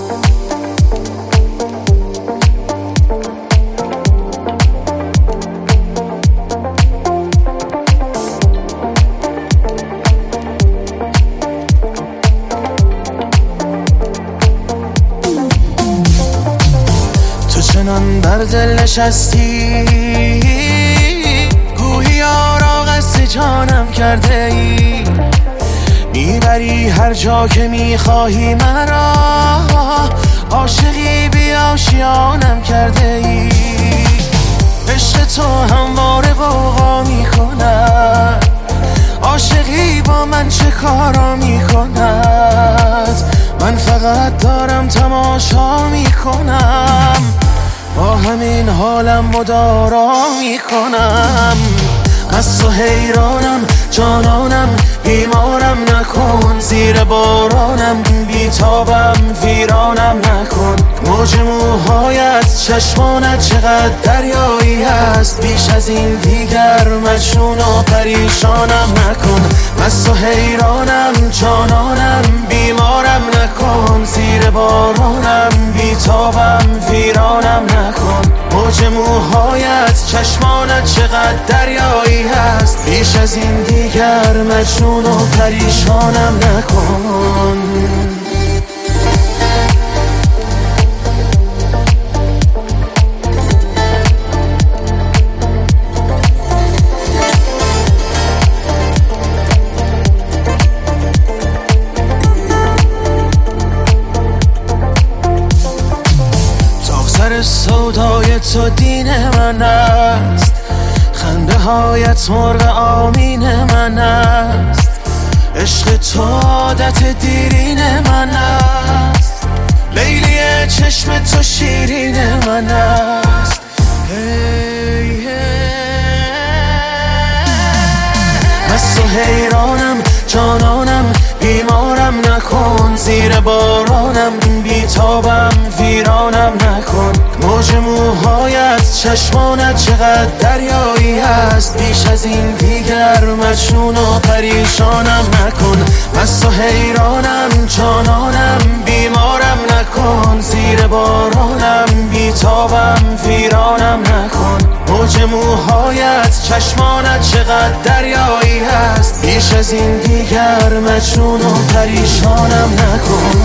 چنان بر دل نشستی گویی یارا قصد جانم کرده ای، میبری هر جا که میخواهی مرا، عاشقی بی آشیانم کرده ای. عشق تو همواره غوغا میکند، عاشقی با من چه کارا میکند، من فقط دارم تماشا میکنم، با همین حالم مدارا میکنم. از تو حیرانم جانانم، بیمارم نکن، زیر بارانم بیتابم ویرانم نکن. موج موهایت چشمانت چقدر دریایی هست، بیش از این دیگر مجنون و پریشانم نکن. از تو حیرانم جانانم، بیمارم نکن، زیر بارانم بیتابم ویرانم نکن. موج موهایت چشمانت چقدر دریایی هست، بیش از این دیگر مجنون و پریشانم نکن. سر سودای تو دین من است، خنده هایت مرغ آمین من است، عشق تو عادت دیرین من است، لیلی چشم تو شیرین من است. از تو حیرانم جانانم، بیمارم نکن، زیر بارانم بیتابم ویرانم نکن. موج موهایت چشمانت چقدر دریایی هست، بیش از این دیگر مجنون و پریشانم نکن. از تو حیرانم جانانم، بیمارم نکن، زیر بارانم بیتابم ویرانم نکن. موج موهایت چشمانت چقدر دریایی هست، بیش از این دیگر مجنون و پریشانم نکن.